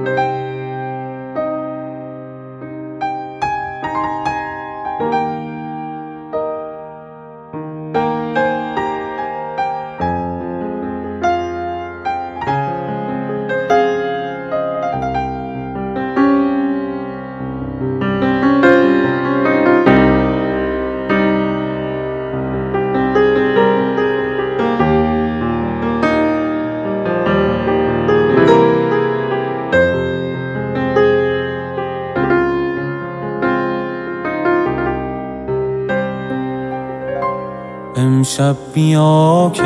امشب بیا که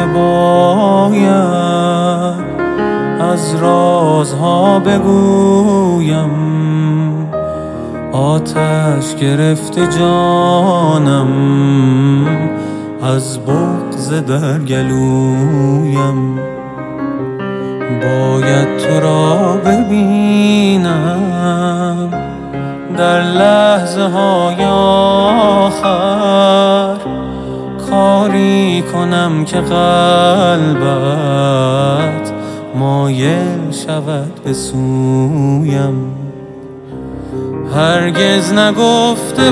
باید از رازها بگویم، آتش گرفته جانم از بغض در گلویم. باید تو را ببینم در لحظه های آخر، کاری کنم که قلبت مایل شود به سویم. هرگز نگفته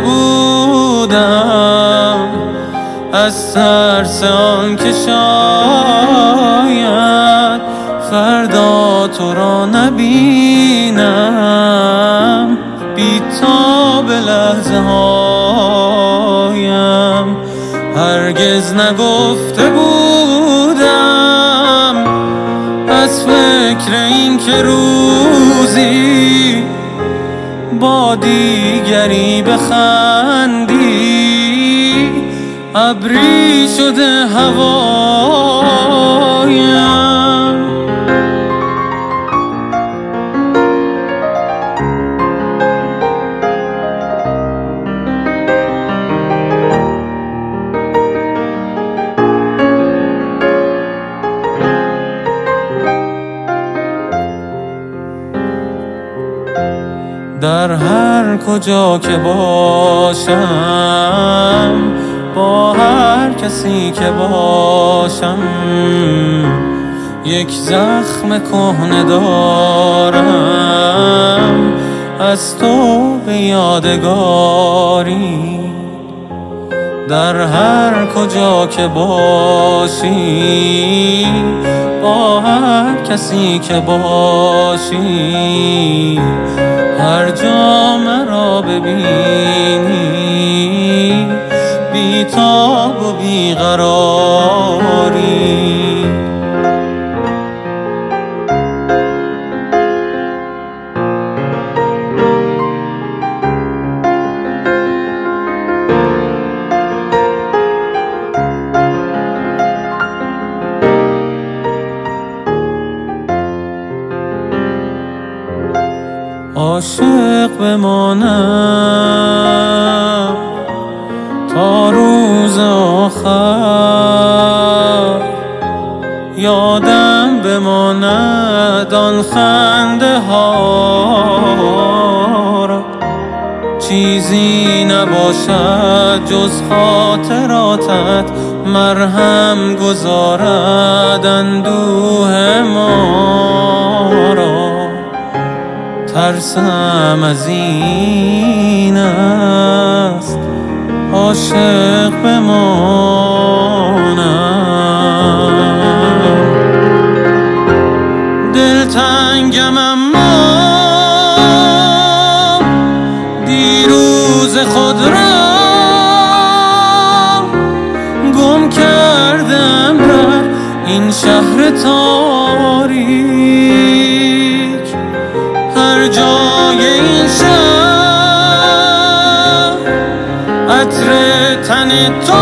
بودم از ترس آن که شاید فردا تو را نبینم، بی تاب لحظه هایم. هرگز نگفته بودم از فکر این که روزی با دیگری بخندی، ابری شده هوایم. در هر کجا که باشم، با هر کسی که باشم، یک زخم کهنه دارم از تو به یادگاری. در هر کجا که باشی، با هر کسی که باشی، هر جا مرا ببینی بی تاب و بی قراری. عاشق بمانم تا روز آخر، یادم بماند آن خنده ها را. چیزی نباشد جز خاطراتت، مرهم گذارد اندوه ما را. ترسم از این است عاشق بمانم. دلتنگم اما دیروز خود را گم کردم در این شهر تاریک. هر جای این شهر عطر تن تو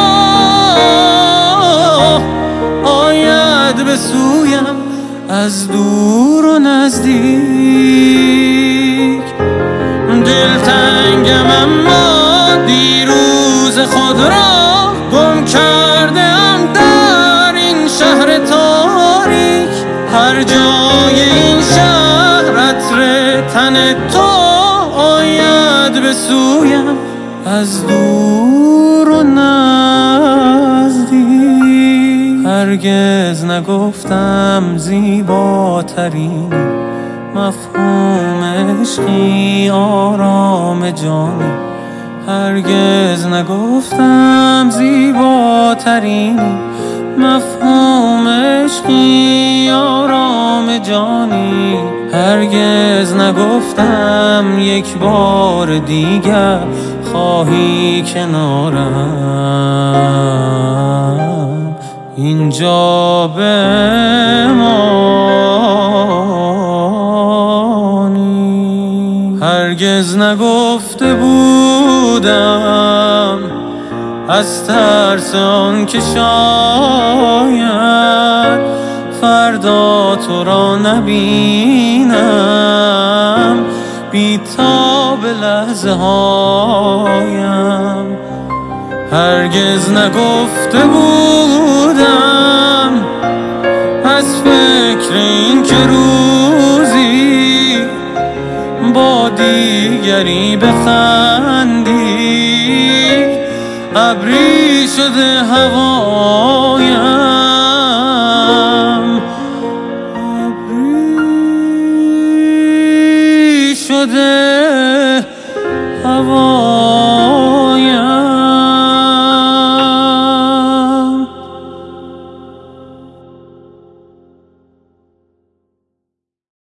آید به سویم از دور و نزدیک. دلتنگم اما دیروز خود را گم کردم در این شهر تاریک. هر جای این شهر عطر تن تو آید به سویم از دور و نزدیک. هرگز نگفتم زیباترین مفهوم عشقی آرام جانی، هرگز نگفتم زیباترینی. مفهوم عشقی آرام جانی، هرگز نگفتم یک بار دیگر خواهی کنارم اینجا بمانی. هرگز نگفته بودم از ترس آن که شاید فردا تو را نبینم بی تاب لحظه هایم. هرگز نگفته بودم از فکر این که روزی با دیگری بخندی ابری شده هوایم، ابری شده